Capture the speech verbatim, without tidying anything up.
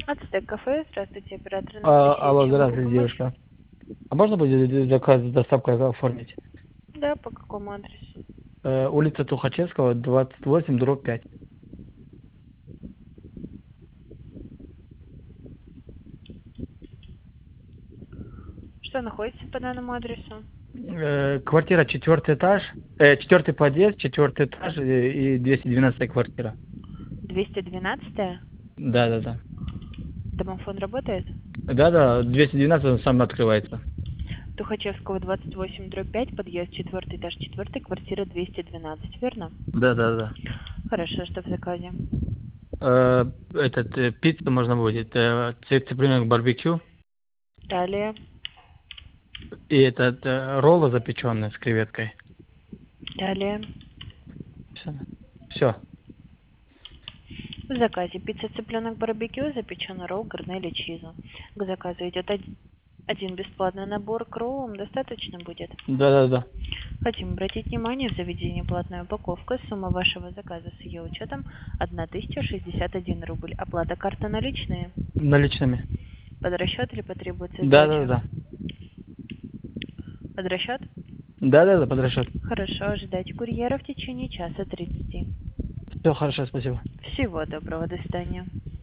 Ацтек кафе, здравствуйте, оператор А, Анастасия, алло, чем могу здравствуйте, помочь? девушка. А можно будет заказ с доставкой оформить? Да, по какому адресу? Э, улица Тухачевского, двадцать восемь, дробь пять. Что находится по данному адресу? Э, квартира четвертый этаж, э, четвертый подъезд, четвертый этаж э, и двести двенадцатая квартира. двести двенадцатая? Да, да, да. Домофон работает? Да, да, двести двенадцать он сам открывается. Тухачевского, двадцать восемь, дробь пять, подъезд четвертый этаж, четвертый, квартира двести двенадцать, верно? Да, да, да. Хорошо, что в заказе? Э, этот, э, пиццу можно будет, э, цып- цыпленок барбекю Далее. и этот, э, роллы запеченные с креветкой. Далее. Все. В заказе пицца цыпленок барбекю, запеченный ролл, гарнель и чизу. К заказу идет один один бесплатный набор к роллам, достаточно будет? Да, да, да. Хотим обратить внимание, в заведении платная упаковка, сумма вашего заказа с ее учетом тысяча шестьдесят один рубль. Оплата карта наличные. Наличными. Под расчет или потребуется Да, да, сдача? да. Под расчет? Да, да, да, под расчет. Хорошо, ожидайте курьера в течение часа тридцати. Все хорошо, спасибо. Всего доброго, до свидания.